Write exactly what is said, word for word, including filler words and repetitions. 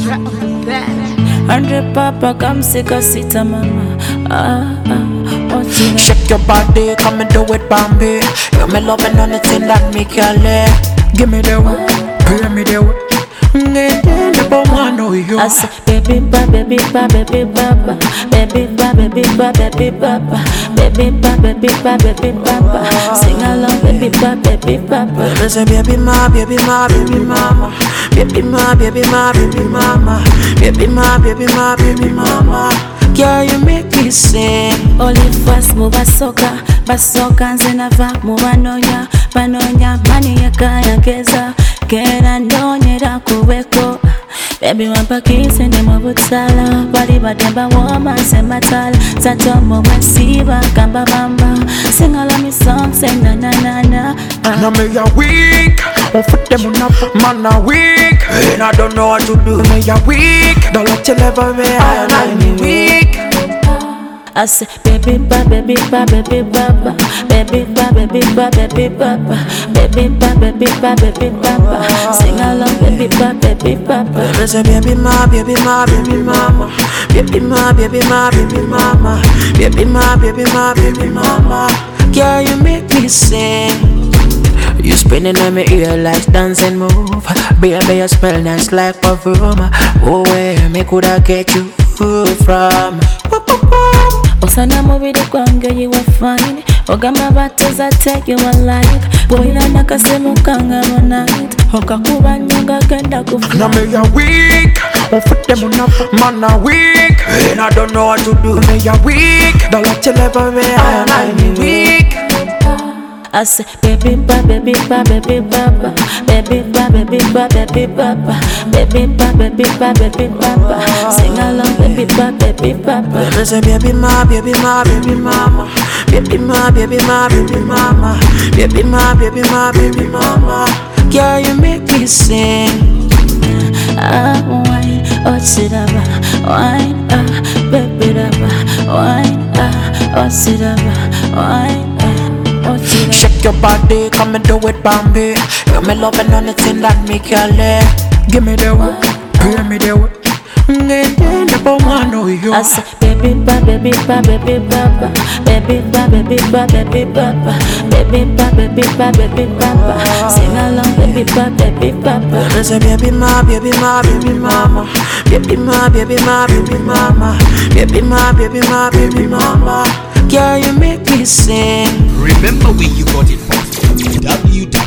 Hundred papa, come sick a sita mama. Ah, ah, what's it? Shake your body, come and do it, Bambi. You me loving on the thing that make you live. Give me the way, pay me the way. I say, baby ba, baby ba, baby baba, baby ba, baby ba, baby baba, baby ba, baby ba, baby baba. Sing along, baby ba, baby baba. I say, baby ma, baby ma, baby mama, baby ma, baby ma, baby mama, baby ma, baby ma, baby mama. Girl, you make me sing. Only fast move basoka, basoka nzenava mubanonya, banonya mani yakaya keza, kera ndonyera kuweko. Baby wampa kisi ndi mwabutsala, wali bademba woma sematala, zatomo wesiba kamba bamba, sing all of me songs say na na na na. Now me a weak, on foot them on up, man a weak, and I don't know what to do. Me a weak, don't let you never be I and me weak. I say, baby ba, baby ba, baby baba, baby ba, baby ba, baby baba, baby ba, baby ba, baby baba. Sing along, baby ba, baby baba. I say, baby ma, baby ma, baby mama, baby ma, baby ma, baby mama, baby ma, baby ma, baby mama. Girl, you make me sing. You spinning on my ear like dancing move. Baby, you smell nice like perfume. Oh, where me coulda get you from? Osana mubiri kwange you were fine. Ogamba batoza take you alive. Boyina nakasemu kanga night. Okakuba nyonga kenda kufa. Now me a weak, on foot them on up, man a weak, and I don't know what to do. Me a weak, don't let you never be I and me weak. I say, baby ba, baby ba, baby baba, baby ba, baby ba, baby baba, baby ba, baby ba, baby baba. Sing along, baby ba, baby baba. I say, baby ma, baby ma, baby mama, baby ma, baby ma, baby mama, baby ma, baby ma, baby mama. Girl, you make me sing. Ah, wine, oh sidaba, wine, ah, baby daba, wine, ah, oh sidaba, wine, ah. Shake your body, come and do it, Bambi. You me loving on the thing that make you live. Give me the way, pay me the way. I say, baby ba, baby ba, baby baba, baby ba, baby ba, baby baba, baby ba, baby ba, baby baba. Sing along, baby ba, baby baba. I say, baby ma, baby ma, baby mama, baby ma, baby ma, baby mama, baby ma, baby ma, baby mama. Girl, you make me sing. Remember where you got it from. w w w